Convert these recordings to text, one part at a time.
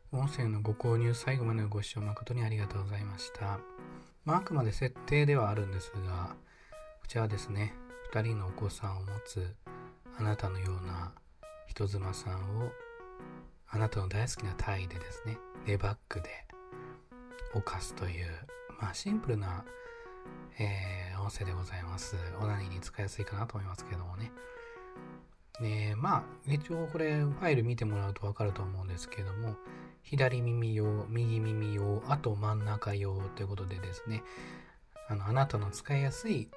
音声のご購入最後までのご視聴誠にありがとうございました。あくまで設定ではあるんですが、こちらはですね、2人のお子さんを持つあなたのような人妻さんをあなたの大好きなタイでですね、レバックで犯すという、シンプルな、音声でございます。オナニーに使いやすいかなと思いますけどもね。一応これファイル見てもらうと分かると思うんですけども、左耳用、右耳用、あと真ん中用ということでですね、あなたの使いやすい、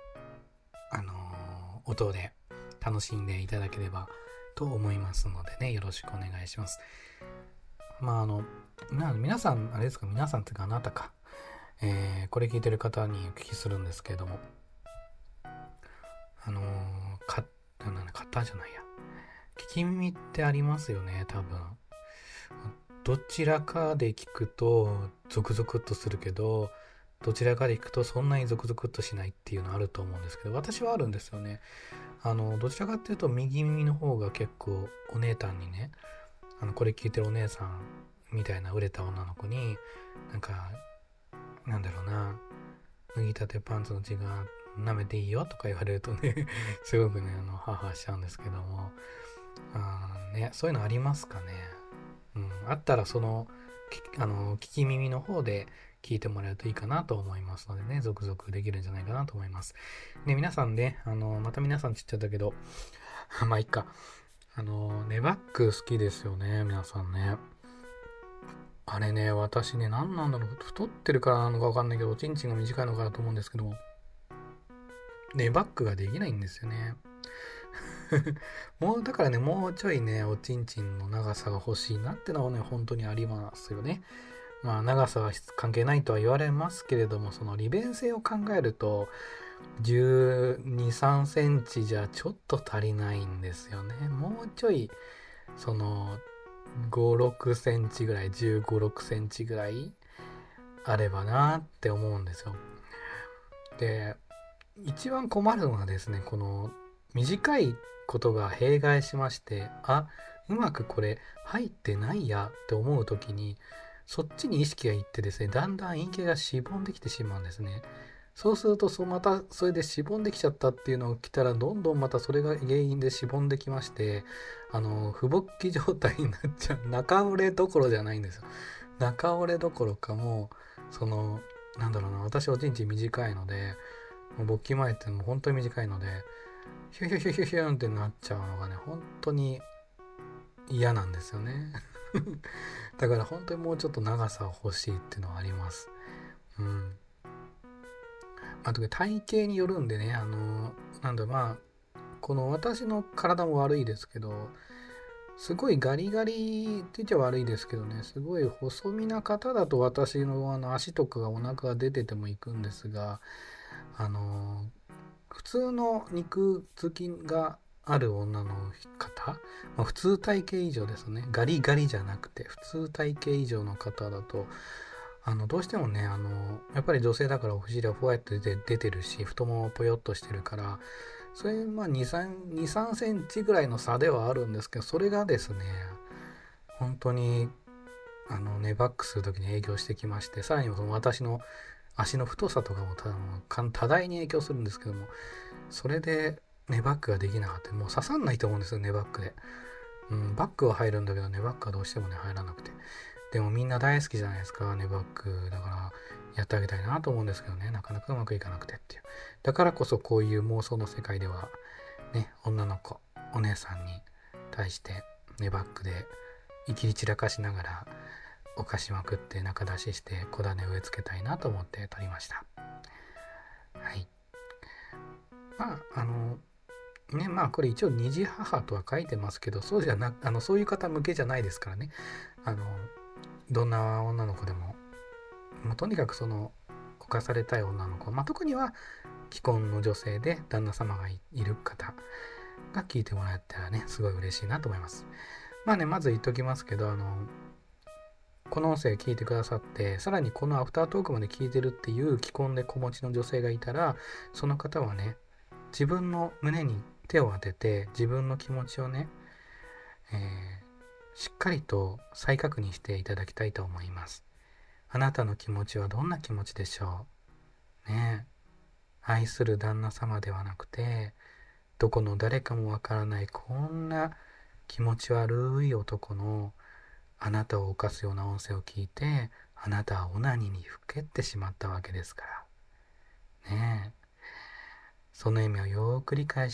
音で楽しんでいただければと思いますのでね、よろしくお願いします。皆さん、あれですか、皆さんというかあなたか、これ聞いてる方にお聞きするんですけれども、型じゃないや。聞き耳ってありますよね、多分。どちらかで聞くとゾクゾクっとするけど、どちらかで聞くとそんなにゾクゾクっとしないっていうのあると思うんですけど、私はあるんですよね。どちらかっていうと右耳の方が結構お姉たんにね、これ聞いてるお姉さんみたいな売れた女の子に、脱ぎたてパンツの血が舐めていいよとか言われるとねすごくね、ハーハーしちゃうんですけども、そういうのありますかね。あったら聞き耳の方で聞いてもらえるといいかなと思いますのでね、続々できるんじゃないかなと思います。で、皆さんね、また皆さんちっちゃったけどまあいっか。ネバック好きですよね、皆さんね。あれね、私ね、何なんだろう、太ってるからなのかわかんないけど、おちんちんが短いのかなと思うんですけども、ネバックができないんですよね。だからね、もうちょいね、おちんちんの長さが欲しいなってのはね、本当にありますよね。長さは関係ないとは言われますけれども、その利便性を考えると、12、3センチじゃちょっと足りないんですよね。もうちょい、5、6センチぐらい、15、6センチぐらいあればなって思うんですよ。で、一番困るのはですね、この短いことが弊害しまして、うまくこれ入ってないやって思う時に、そっちに意識がいってですね、だんだん陰茎がしぼんできてしまうんですね。そうするとまたそれでしぼんできちゃったっていうのを来たら、どんどんまたそれが原因でしぼんできまして、不勃起状態になっちゃう。中折れどころじゃないんですよ。中折れどころかもう、私おちんちん短いので、勃起前ってもう本当に短いので、ヒュヒュヒュヒュヒュンってなっちゃうのがね、本当に嫌なんですよね。だから本当にもうちょっと長さ欲しいっていうのはあります。うん。特に体型によるんでね、この私の体も悪いですけど、すごいガリガリって言っちゃ悪いですけどね、すごい細身な方だと私の足とかがお腹が出てても行くんですが、あの普通の肉付きがある女の方、普通体型以上ですね、ガリガリじゃなくて普通体型以上の方だと、どうしてもね、やっぱり女性だからお尻はふわっと出てるし、太ももぽよっとしてるから、それ2、3センチぐらいの差ではあるんですけど、それがですね、本当にネバックする時に影響してきまして、さらにその私の足の太さとかも多大に影響するんですけども、それでネバックができなかった。もう刺さんないと思うんですよ、ネバックで。バックは入るんだけど、ネバックはどうしてもね、入らなくて。でもみんな大好きじゃないですか、ネバック。だから、やってあげたいなと思うんですけどね、なかなかうまくいかなくてっていう。だからこそこういう妄想の世界では、ね、女の子、お姉さんに対してネバックで生きり散らかしながら、犯しまくって中出しして小種植え付けたいなと思って撮りました。はい。これ一応二児母とは書いてますけど、そうじゃなそういう方向けじゃないですからね。どんな女の子でも、とにかく犯されたい女の子、特には既婚の女性で旦那様がいる方が聞いてもらえたらね、すごい嬉しいなと思います。まず言っときますけど、この音声聞いてくださって、さらにこのアフタートークまで聞いてるっていう既婚で子持ちの女性がいたら、その方はね、自分の胸に手を当てて、自分の気持ちをね、 しっかりと再確認していただきたいと思います。あなたの気持ちはどんな気持ちでしょうね。愛する旦那様ではなくて、どこの誰かもわからないこんな気持ち悪い男のあなたを犯すような音声を聞いて、あなたはオナニーにふけってしまったわけですからね。その意味をよーく理解して、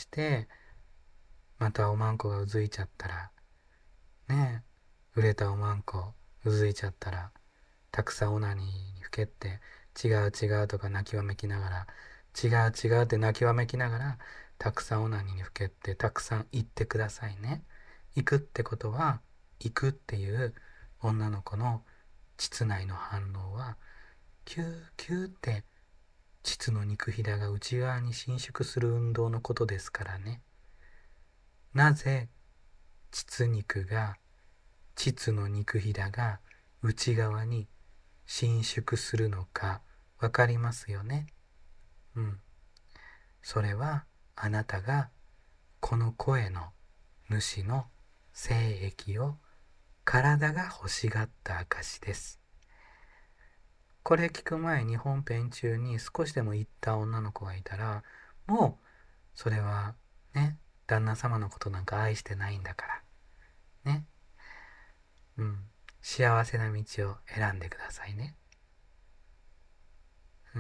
またおまんこがうずいちゃったらね、売れたおまんこうずいちゃったら、たくさんオナニーにふけって違う違うとか泣きわめきながら、違う違うって泣きわめきながら、たくさんオナニーにふけってたくさん言ってくださいね。行くってことは、行くっていう女の子の膣内の反応は、キューキューって膣の肉ひだが内側に伸縮する運動のことですからね。なぜ膣の肉ひだが内側に伸縮するのかわかりますよね。うん。それはあなたがこの声の主の精液を体が欲しがった証です。これ聞く前に本編中に少しでも言った女の子がいたら、もうそれはね、旦那様のことなんか愛してないんだからね。うん。幸せな道を選んでくださいね。うん。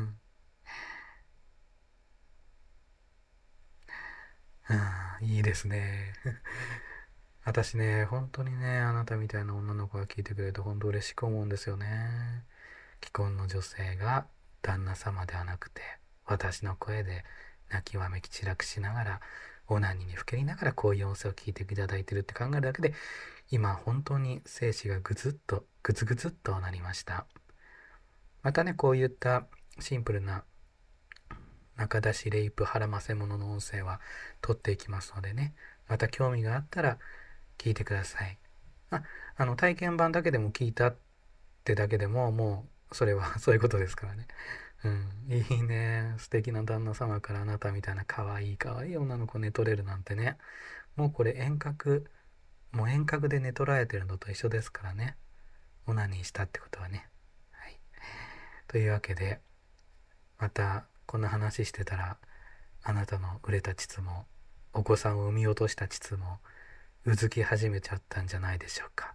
いいですね。私ね、本当にね、あなたみたいな女の子が聞いてくれると本当嬉しく思うんですよね。既婚の女性が旦那様ではなくて、私の声で泣きわめき散らくしながら、オナニーにふけりながらこういう音声を聞いていただいてるって考えるだけで、今本当に精子がグツグツっとなりました。またね、こういったシンプルな中出しレイプ腹ませ者の音声は取っていきますのでね、また興味があったら聞いてください。体験版だけでも聞いたってだけでももうそれはそういうことですからね。うん、いいね。素敵な旦那様からあなたみたいな可愛い可愛い女の子寝取れるなんてね。もうこれもう遠隔で寝取られてるのと一緒ですからね。オナニーしたってことはね。はい。というわけで、またこんな話してたら、あなたの売れた膣も、お子さんを産み落とした膣も、うずき始めちゃったんじゃないでしょうか。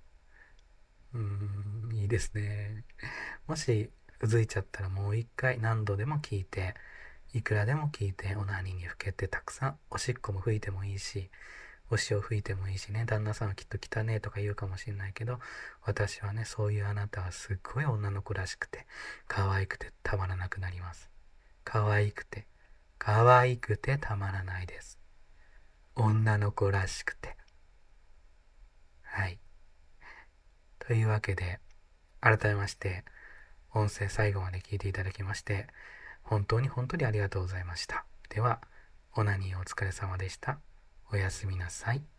いいですね。もし、うずいちゃったらもう一回何度でも聞いて、いくらでも聞いて、オナニーにふけてたくさん、おしっこも吹いてもいいし、お塩吹いてもいいしね、旦那さんはきっと汚ねえとか言うかもしれないけど、私はね、そういうあなたはすっごい女の子らしくて、可愛くてたまらなくなります。可愛くてたまらないです。女の子らしくて。はい。というわけで、改めまして、音声最後まで聞いていただきまして、本当に本当にありがとうございました。では、オナニーお疲れ様でした。おやすみなさい。